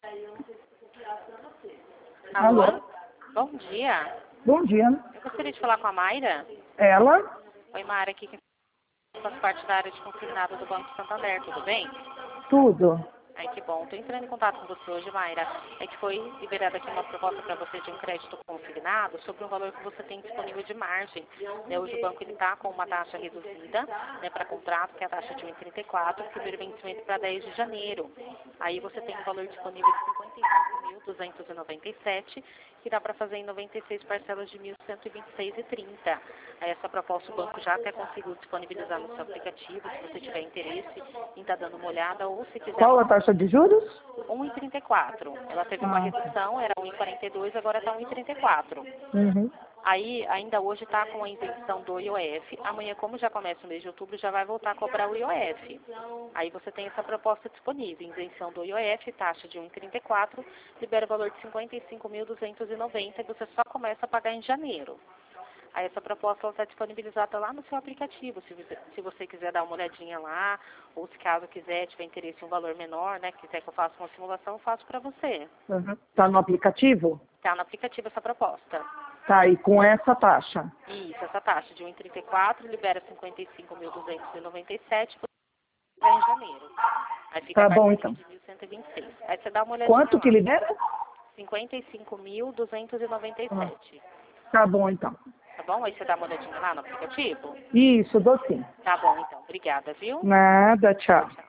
Alô? Bom dia. Bom dia. Eu gostaria de falar com a Mayra. Ela? Oi, Mayra, aqui que faz parte da área de consignado do Banco Santander, tudo bem? Tudo. Ai, que bom. Estou entrando em contato com você hoje, Mayra. É que foi liberada aqui uma proposta para você de um crédito consignado sobre um valor que você tem disponível de margem. Né, hoje o banco está com uma taxa reduzida, né, para contrato, que é a taxa de 1,34, que vira vencimento para 10 de janeiro. Aí você tem um valor disponível de 55.297, que dá para fazer em 96 parcelas de 1.126,30. Aí essa proposta o banco já até conseguiu disponibilizar no seu aplicativo, se você tiver interesse em estar dando uma olhada, ou se quiser... Qual a taxa de juros? 1,34. Ela teve uma redução, era 1,42, agora está 1,34. Uhum. Aí, ainda hoje está com a isenção do IOF. Amanhã, como já começa o mês de outubro, já vai voltar a cobrar o IOF. Aí você tem essa proposta disponível. Isenção do IOF, taxa de 1,34, libera o valor de 55.290 e você só começa a pagar em janeiro. Aí essa proposta está disponibilizada lá no seu aplicativo, se você quiser dar uma olhadinha lá, ou se caso quiser, tiver interesse em um valor menor, né, quiser que eu faça uma simulação, eu faço para você. Uhum. Tá no aplicativo? Está no aplicativo essa proposta. Tá, e com essa taxa? Isso, essa taxa de 1,34 libera 55.297 em janeiro. Aí fica Tá a bom, partir então. de 1.126. Aí você dá uma olhadinha Quanto que lá. libera? 55.297. Tá bom, então. Tá bom? Aí você dá uma olhadinha lá no aplicativo? Isso, dou sim. Tá bom, então. Obrigada, viu? Nada, tchau. Tchau.